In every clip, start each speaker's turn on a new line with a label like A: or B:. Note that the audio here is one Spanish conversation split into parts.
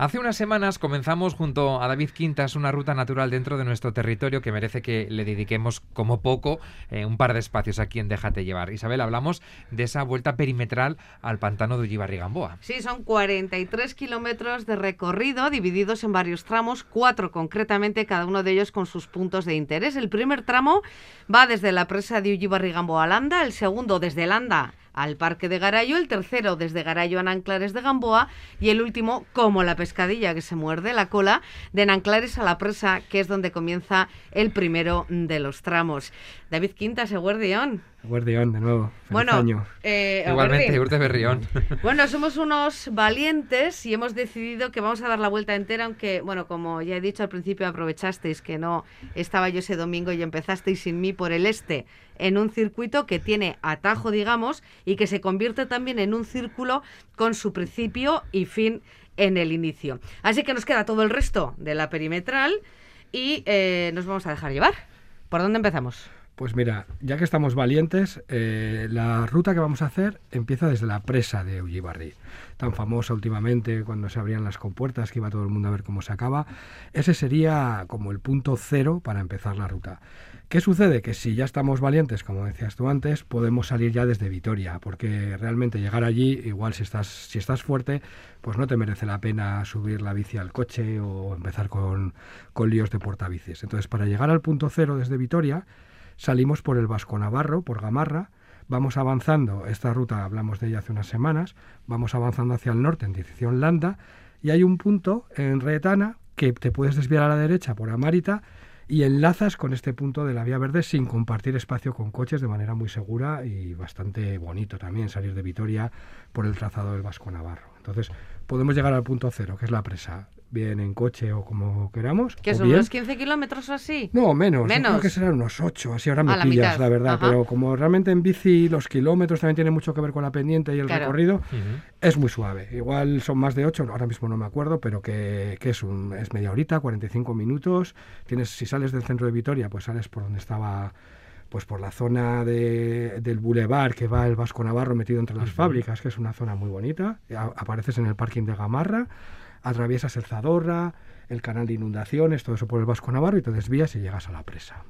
A: Hace unas semanas comenzamos junto a David Quintas una ruta natural dentro de nuestro territorio que merece que le dediquemos como poco un par de espacios aquí en Déjate Llevar. Isabel, hablamos de esa vuelta perimetral al pantano de Ullibarri-Gamboa.
B: Sí, son 43 kilómetros de recorrido divididos en varios tramos, 4 concretamente, cada uno de ellos con sus puntos de interés. El primer tramo va desde la presa de Ullibarri-Gamboa a Landa, el segundo desde Landa al Parque de Garayo, el tercero desde Garayo a Nanclares de Gamboa y el último, como la pescadilla que se muerde la cola, de Nanclares a la presa, que es donde comienza el primero de los tramos. David Quintas, eguerdión.
C: Eguerdión, de nuevo. Feliz año.
A: Igualmente, Urte Berrión.
B: Bueno, somos unos valientes y hemos decidido que vamos a dar la vuelta entera, aunque, bueno, como ya he dicho al principio, aprovechasteis que no estaba yo ese domingo y empezasteis sin mí por el este, en un circuito que tiene atajo, digamos, y que se convierte también en un círculo con su principio y fin en el inicio. Así que nos queda todo el resto de la perimetral y nos vamos a dejar llevar. ¿Por dónde empezamos?
C: Pues mira, ya que estamos valientes, la ruta que vamos a hacer empieza desde la presa de Ullibarri, tan famosa últimamente cuando se abrían las compuertas, que iba todo el mundo a ver cómo se acaba. Ese sería como el punto cero para empezar la ruta. ¿Qué sucede? Que si ya estamos valientes, como decías tú antes, podemos salir ya desde Vitoria, porque realmente llegar allí, igual si estás fuerte, pues no te merece la pena subir la bici al coche o empezar con líos de portabicis. Entonces, para llegar al punto cero desde Vitoria, salimos por el Vasco Navarro, por Gamarra, vamos avanzando, esta ruta hablamos de ella hace unas semanas, vamos avanzando hacia el norte en dirección Landa, y hay un punto en Retana que te puedes desviar a la derecha por Amárita y enlazas con este punto de la Vía Verde sin compartir espacio con coches, de manera muy segura y bastante bonito también salir de Vitoria por el trazado del Vasco Navarro. Entonces podemos llegar al punto cero, que es la presa, bien en coche o como queramos.
B: ¿Que son unos 15 kilómetros o así?
C: No, menos. Yo creo que serán unos 8, así ahora me pillas, la verdad.
B: Ajá.
C: Pero como realmente en bici los kilómetros también tienen mucho que ver con la pendiente y el recorrido, es muy suave. Igual son más de 8, ahora mismo no me acuerdo, pero que es media horita, 45 minutos. Si sales del centro de Vitoria, pues sales por donde estaba, pues por la zona del bulevar que va el Vasco Navarro metido entre las fábricas, que es una zona muy bonita. Apareces en el parking de Gamarra, atraviesas el Zadorra, el canal de inundaciones, todo eso por el Vasco Navarro y te desvías y llegas a la presa.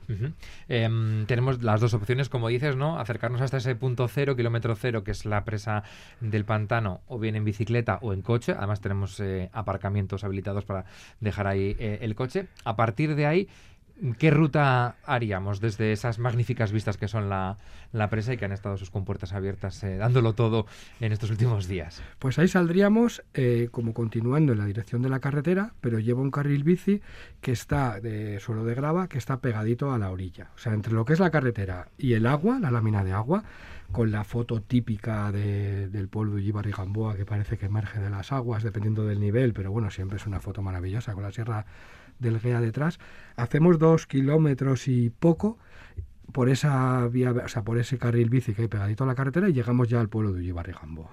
A: Tenemos las dos opciones, como dices, ¿no? Acercarnos hasta ese punto cero, kilómetro cero, que es la presa del pantano, o bien en bicicleta o en coche. Además tenemos aparcamientos habilitados para dejar ahí el coche. A partir de ahí, ¿qué ruta haríamos desde esas magníficas vistas que son la presa y que han estado sus compuertas abiertas dándolo todo en estos últimos días?
C: Pues ahí saldríamos como continuando en la dirección de la carretera, pero lleva un carril bici que está de suelo de grava, que está pegadito a la orilla. O sea, entre lo que es la carretera y el agua, la lámina de agua, con la foto típica del pueblo de Ullibarri-Gamboa, que parece que emerge de las aguas, dependiendo del nivel, pero bueno, siempre es una foto maravillosa, con la sierra del Guea detrás. Hacemos 2 kilómetros y poco por esa vía, o sea, por ese carril bici que hay pegadito a la carretera y llegamos ya al pueblo de Ullibarri-Gamboa.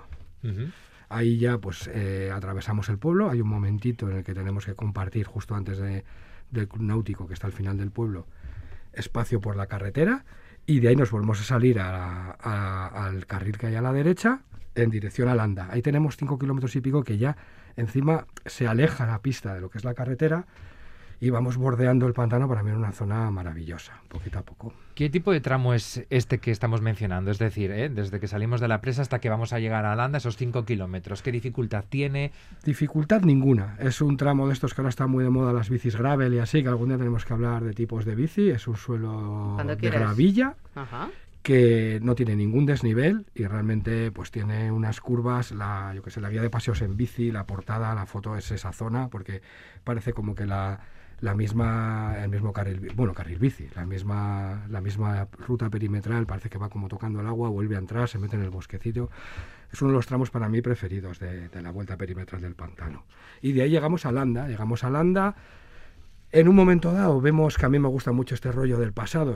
C: Ahí ya pues atravesamos el pueblo, hay un momentito en el que tenemos que compartir justo antes del club náutico que está al final del pueblo, espacio por la carretera y de ahí nos volvemos a salir al carril que hay a la derecha en dirección a Landa. Ahí tenemos 5 kilómetros y pico que ya encima se aleja la pista de lo que es la carretera y vamos bordeando el pantano para ver una zona maravillosa, poquito a poco.
A: ¿Qué tipo de tramo es este que estamos mencionando? Es decir, desde que salimos de la presa hasta que vamos a llegar a Landa, esos 5 kilómetros. ¿Qué dificultad tiene?
C: Dificultad ninguna. Es un tramo de estos que ahora está muy de moda, las bicis gravel y así, que algún día tenemos que hablar de tipos de bici. Es un suelo de gravilla.
B: Ajá.
C: Que no tiene ningún desnivel y realmente pues tiene unas curvas, la guía de paseos en bici, la portada, la foto es esa zona, porque parece como que el mismo carril bici, la misma ruta perimetral, parece que va como tocando el agua, vuelve a entrar, se mete en el bosquecito. Es uno de los tramos para mí preferidos de la vuelta perimetral del pantano. Y de ahí llegamos a Landa. En un momento dado vemos que a mí me gusta mucho este rollo del pasado, o sea,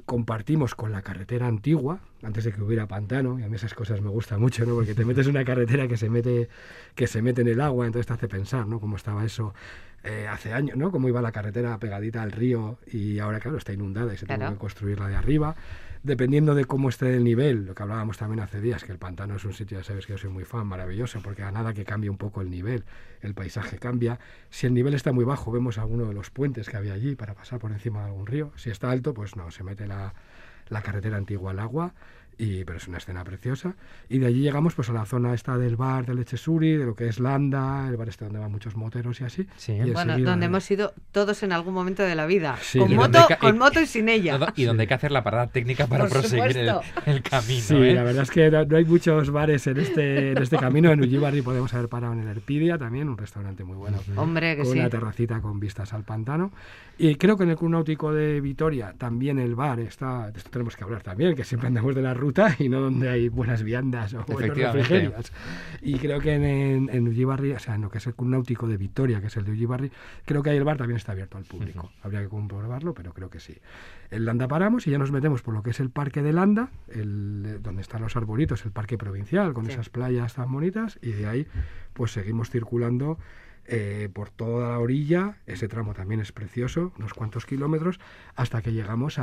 C: compartimos con la carretera antigua, antes de que hubiera pantano, y a mí esas cosas me gustan mucho, ¿no? Porque te metes en una carretera que se mete en el agua, entonces te hace pensar, ¿no? Cómo estaba eso hace años, ¿no? Cómo iba la carretera pegadita al río y ahora, claro, está inundada y se tiene que construirla de arriba. Dependiendo de cómo esté el nivel, lo que hablábamos también hace días, que el pantano es un sitio, ya sabes que yo soy muy fan, maravilloso, porque a nada que cambie un poco el nivel, el paisaje cambia. Si el nivel está muy bajo, vemos alguno de los puentes que había allí para pasar por encima de algún río. Si está alto, pues no, se mete la carretera antigua al agua, pero es una escena preciosa. Y de allí llegamos pues a la zona esta del bar de Lechesuri, de lo que es Landa, el bar este donde van muchos moteros y así.
A: Sí.
C: Y
B: bueno, donde hemos ido todos en algún momento de la vida,
C: sí,
B: con moto y sin ella.
A: Y donde hay que hacer la parada técnica para proseguir el camino.
C: Sí, la verdad es que no hay muchos bares en este camino. En Ujjibarri podemos haber parado en el Erpidia también, un restaurante muy bueno.
B: Hombre, que
C: con
B: sí.
C: Una terracita con vistas al pantano. Y creo que en el Club Náutico de Vitoria también el bar está, de esto tenemos que hablar también, que siempre andamos de la ruta y no donde hay buenas viandas o buenos refrigerios. Y creo que en Ujjibarri, o sea, en lo que es el Club Náutico de Vitoria, que es el de Ujjibarri, creo que ahí el bar también está abierto al público. Habría que comprobarlo, pero creo que sí. En Landa paramos y ya nos metemos por lo que es el parque de Landa, donde están los arbolitos, el parque provincial, con esas playas tan bonitas, y de ahí pues seguimos circulando por toda la orilla. Ese tramo también es precioso, unos cuantos kilómetros, hasta que llegamos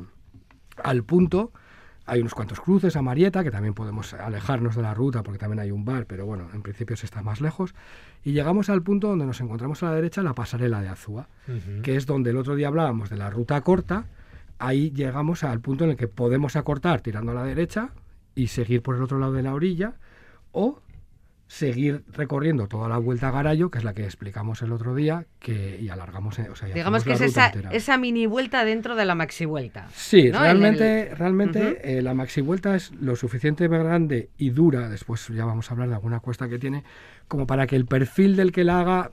C: al punto. Hay unos cuantos cruces a Marieta, que también podemos alejarnos de la ruta porque también hay un bar, pero bueno, en principio se está más lejos. Y llegamos al punto donde nos encontramos a la derecha la pasarela de Azúa, que es donde el otro día hablábamos de la ruta corta. Ahí llegamos al punto en el que podemos acortar tirando a la derecha y seguir por el otro lado de la orilla, o seguir recorriendo toda la vuelta a Garayo, que es la que explicamos el otro día, y alargamos, o sea,
B: digamos que es esa mini vuelta dentro de la maxi vuelta.
C: Sí, ¿no? realmente la maxi vuelta es lo suficientemente grande y dura, después ya vamos a hablar de alguna cuesta que tiene, como para que el perfil del que la haga,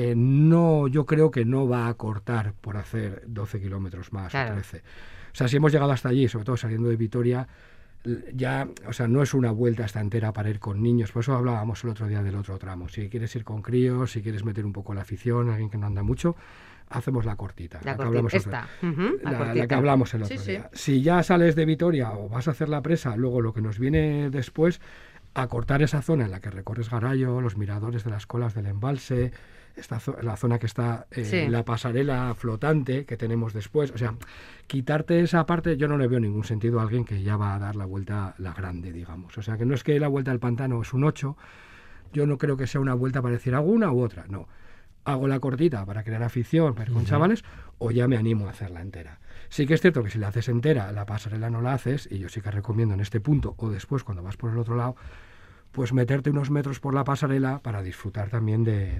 C: yo creo que no va a cortar por hacer 12 kilómetros más, claro, o 13. O sea, si hemos llegado hasta allí, sobre todo saliendo de Vitoria, ya, o sea, no es una vuelta hasta entera para ir con niños. Por eso hablábamos el otro día del otro tramo. Si quieres ir con críos, si quieres meter un poco la afición, alguien que no anda mucho, hacemos la cortita. La que hablamos el otro día. Si ya sales de Vitoria o vas a hacer la presa, luego lo que nos viene después, acortar esa zona en la que recorres Garayo, los miradores de las colas del embalse, la zona que está la pasarela flotante que tenemos después, o sea, quitarte esa parte. Yo no le veo ningún sentido a alguien que ya va a dar la vuelta, la grande, digamos. O sea, que no es que la vuelta al pantano es un 8, yo no creo que sea una vuelta para decir hago una u otra, no. Hago la cortita para crear afición, para ir con chavales, o ya me animo a hacerla entera. Sí que es cierto que si la haces entera, la pasarela no la haces, y yo sí que recomiendo en este punto, o después cuando vas por el otro lado, pues meterte unos metros por la pasarela para disfrutar también de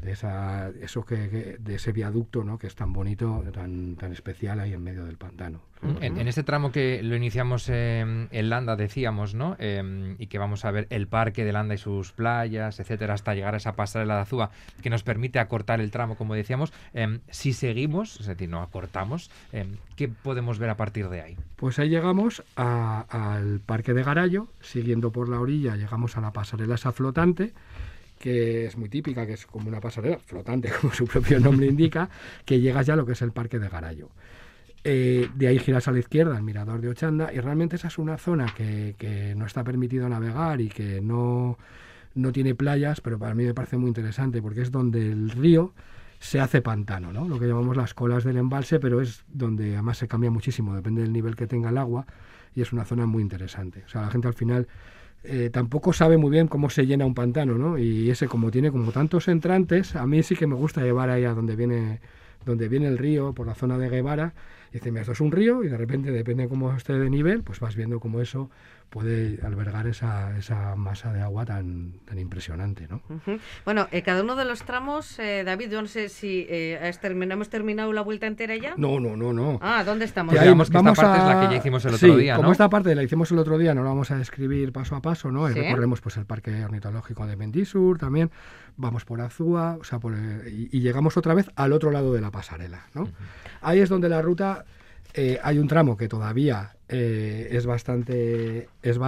C: ese viaducto, ¿no?, que es tan bonito, tan especial ahí en medio del pantano.
A: En este tramo que lo iniciamos en Landa, decíamos, ¿no? Y que vamos a ver el parque de Landa y sus playas, etcétera, hasta llegar a esa pasarela de Azúa, que nos permite acortar el tramo, como decíamos. Si seguimos, es decir, no acortamos, ¿qué podemos ver a partir de ahí?
C: Pues ahí llegamos al parque de Garayo, siguiendo por la orilla, llegamos a la pasarela esa flotante, que es muy típica, que es como una pasarela flotante, como su propio nombre indica, que llegas ya a lo que es el parque de Garayo. De ahí giras a la izquierda, el mirador de Ochanda, y realmente esa es una zona que no está permitido navegar y que no tiene playas, pero para mí me parece muy interesante porque es donde el río se hace pantano, ¿no? Lo que llamamos las colas del embalse, pero es donde además se cambia muchísimo, depende del nivel que tenga el agua, y es una zona muy interesante. O sea, la gente al final tampoco sabe muy bien cómo se llena un pantano, ¿no? Y ese, como tiene como tantos entrantes, a mí sí que me gusta llevar ahí a donde viene el río, por la zona de Guevara, y dice, mira, esto es un río, y de repente, depende de cómo esté de nivel, pues vas viendo cómo eso puede albergar esa masa de agua tan impresionante, ¿no?
B: Bueno, cada uno de los tramos, David, yo no sé si hemos terminado la vuelta entera ya.
C: No.
B: Ah, ¿dónde estamos?
A: Digamos que esta parte es la que ya hicimos el otro día, ¿no?
C: Como esta parte la hicimos el otro día, no la vamos a describir paso a paso, ¿no? Y recorremos pues el parque ornitológico de Mendisur también, vamos por Azúa, o sea, y llegamos otra vez al otro lado de la pasarela, ¿no? Ahí es donde la ruta, hay un tramo que todavía es bastante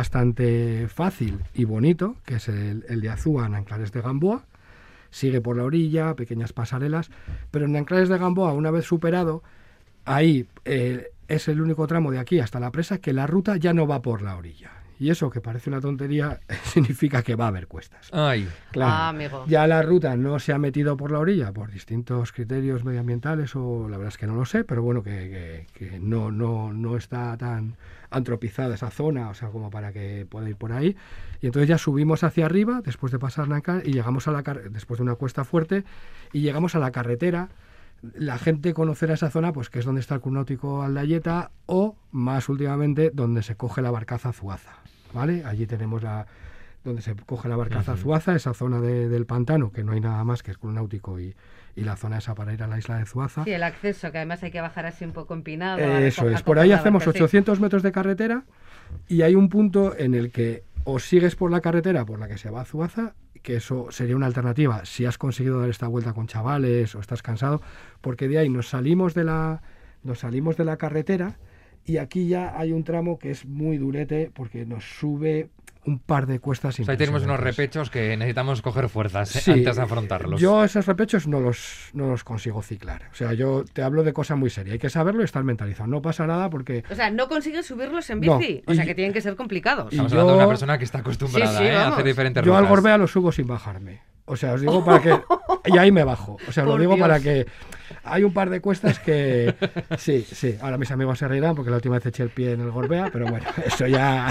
C: fácil y bonito, que es el de Azúa en Anclares de Gamboa. Sigue por la orilla, pequeñas pasarelas, pero en Anclares de Gamboa, una vez superado, ahí es el único tramo de aquí hasta la presa que la ruta ya no va por la orilla. Y eso, que parece una tontería, significa que va a haber cuestas.
A: Ay.
C: Claro,
B: amigo.
C: ya la ruta no se ha metido por la orilla por distintos criterios medioambientales, o la verdad es que no lo sé, pero bueno, que no está tan antropizada esa zona, o sea, como para que pueda ir por ahí. Y entonces ya subimos hacia arriba, después de pasar y llegamos después de una cuesta fuerte, y llegamos a la carretera. La gente conocerá esa zona, pues que es donde está el Club Náutico Aldayeta, o más últimamente donde se coge la barcaza Zuaza, ¿vale? Allí tenemos donde se coge la barcaza Zuaza, esa zona del pantano, que no hay nada más que el Club Náutico y la zona esa para ir a la isla de Zuaza.
B: Sí, el acceso, que además hay que bajar así un poco empinado.
C: Eso es, por ahí hacemos 800 metros de carretera, y hay un punto en el que o sigues por la carretera por la que se va a Zuaza, que eso sería una alternativa si has conseguido dar esta vuelta con chavales o estás cansado, porque de ahí nos salimos de la carretera, y aquí ya hay un tramo que es muy durete porque nos sube un par de cuestas
A: impresionantes. Ahí tenemos unos repechos que necesitamos coger fuerzas antes de afrontarlos.
C: Yo esos repechos no los consigo ciclar. O sea, yo te hablo de cosa muy seria. Hay que saberlo y estar mentalizado. No pasa nada porque...
B: O sea, no consigues subirlos en bici. O sea, que tienen que ser complicados.
A: Estamos hablando de una persona que está acostumbrada a hacer diferentes rutas.
C: Yo al Gorbea lo subo sin bajarme. O sea, os digo para que... Y ahí me bajo. O sea, os lo digo para que... Hay un par de cuestas que... Sí. Ahora mis amigos se reirán porque la última vez eché el pie en el Gorbea, pero bueno, eso ya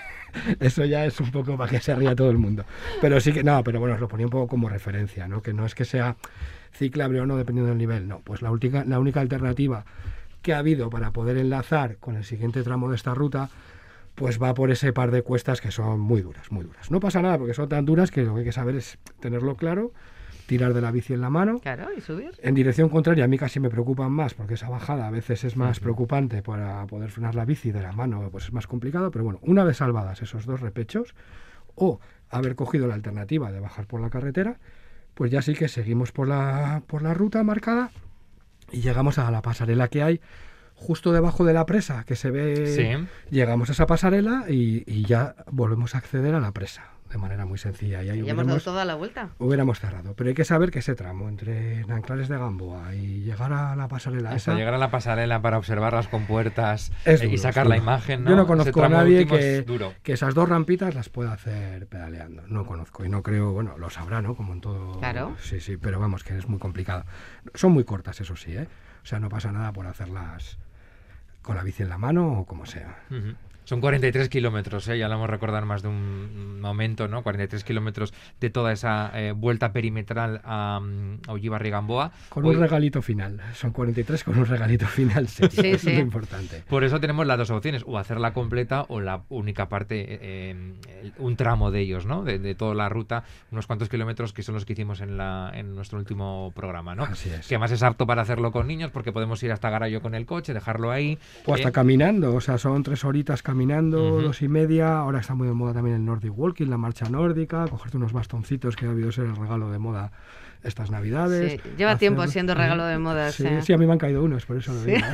C: es un poco para que se ría todo el mundo. Pero sí que, pero bueno, os lo ponía un poco como referencia, ¿no? Que no es que sea ciclable o no, dependiendo del nivel, no. Pues la única alternativa que ha habido para poder enlazar con el siguiente tramo de esta ruta, pues va por ese par de cuestas que son muy duras, muy duras. No pasa nada porque son tan duras que lo que hay que saber es tenerlo claro, tirar de la bici en la mano.
B: Claro, y subir.
C: En dirección contraria a mí casi me preocupan más, porque esa bajada a veces es más preocupante para poder frenar la bici de la mano, pues es más complicado, pero bueno, una vez salvadas esos dos repechos, o haber cogido la alternativa de bajar por la carretera, pues ya sí que seguimos por la ruta marcada y llegamos a la pasarela que hay justo debajo de la presa, que se ve.
A: Sí.
C: Llegamos a esa pasarela y ya volvemos a acceder a la presa de manera muy sencilla. Y ahí
B: ya hemos dado toda la vuelta.
C: Hubiéramos cerrado, pero hay que saber que ese tramo entre Nanclares de Gamboa y llegar a la pasarela
A: hasta llegar a la pasarela para observar las compuertas y sacar
C: duro.
A: la imagen, ¿no?
C: Yo no conozco a nadie que esas dos rampitas las pueda hacer pedaleando. No conozco y no creo, bueno, lo sabrá, ¿no? Como en todo.
B: Claro.
C: Sí, pero vamos, que es muy complicado. Son muy cortas, eso sí, ¿eh? O sea, no pasa nada por hacerlas con la bici en la mano o como sea.
A: Son 43 kilómetros, ya lo hemos recordado en más de un momento, ¿no? 43 kilómetros de toda esa vuelta perimetral a Ullibarri-Gamboa.
C: Con un regalito final. Son 43 con un regalito final. Sí. Es lo importante.
A: Por eso tenemos las dos opciones, o hacerla completa o la única parte, un tramo de ellos, ¿no? De toda la ruta, unos cuantos kilómetros que son los que hicimos en nuestro último programa, ¿no?
C: Así es.
A: Que además es apto para hacerlo con niños porque podemos ir hasta Garayo con el coche, dejarlo ahí.
C: O hasta caminando, o sea, son 3 horitas caminando, 2:30. Ahora está muy de moda también el Nordic Walking, la marcha nórdica, cogerte unos bastoncitos que ha habido ser el regalo de moda estas navidades.
B: Sí, lleva tiempo siendo regalo de moda.
C: Sí, a mí me han caído unos, por eso lo digo.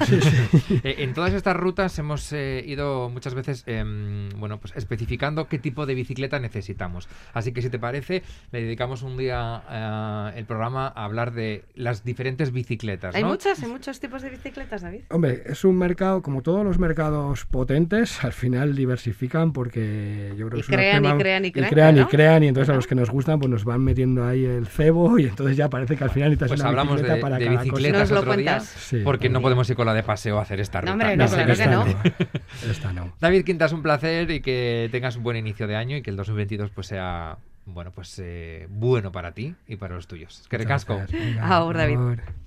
A: En todas estas rutas hemos ido muchas veces pues especificando qué tipo de bicicleta necesitamos. Así que si te parece, le dedicamos un día el programa a hablar de las diferentes bicicletas, ¿no?
B: Hay muchos tipos de bicicletas, David.
C: Hombre, es un mercado, como todos los mercados potentes, al final diversifican porque yo creo que crean, y entonces a los que nos gustan pues nos van metiendo ahí el cebo y entonces ya parece que al final necesitas una bicicleta para cada cosa.
A: Pues hablamos de bicicletas otro día, porque no podemos ir con la de paseo a hacer esta ruta.
B: Hombre, no, claro que no.
C: Esta no.
A: David Quintas, un placer y que tengas un buen inicio de año y que el 2022 pues sea bueno para ti y para los tuyos. Que recasco.
B: Ahora, David.